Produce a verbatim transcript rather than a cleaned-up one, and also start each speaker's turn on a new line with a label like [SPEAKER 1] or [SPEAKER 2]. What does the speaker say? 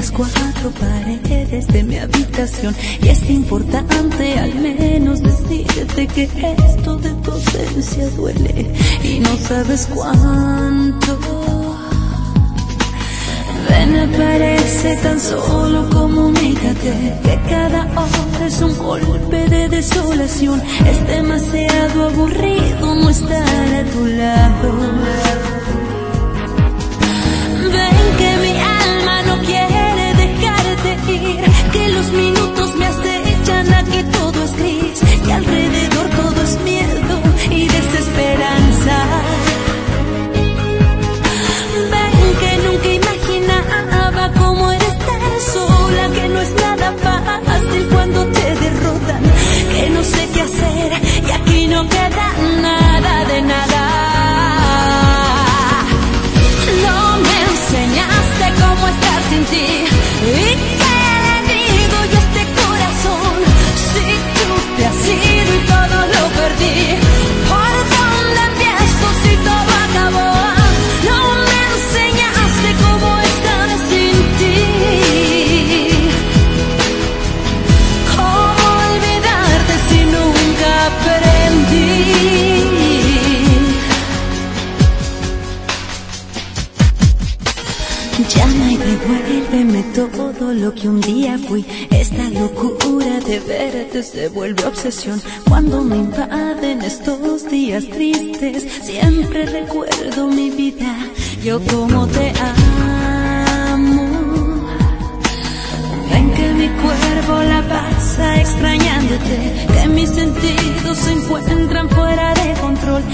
[SPEAKER 1] las cuatro paredes de mi habitación. Y es importante al menos decirte que esto de tu ausencia duele y no sabes cuánto. Ven, aparece tan solo, comunícate que cada hora es un golpe de desolación. Es demasiado aburrido no estar a tu lado. Ven que mi alma no quiere dejarte ir, que los minutos me acechan, aquí todo es gris, que alrededor todo es miedo y desesperanza. Ven que nunca imaginaba cómo era estar sola, que no es nada fácil cuando te derrotan, que no sé qué hacer y aquí no queda nada de nada. No me enseñaste cómo estar sin ti y qué herido y este corazón, si tú te has ido y todo lo perdí. ¿Por dónde empiezo si todo acabó? No me enseñaste cómo estar sin ti, cómo olvidarte si nunca aprendí. Llama y devuélveme todo lo que un día fui. Esta locura de verte se vuelve obsesión. Cuando me invaden estos días tristes, siempre recuerdo mi vida, yo como te amo. Ven que mi cuerpo la pasa extrañándote, que mis sentidos se encuentran fuera de control,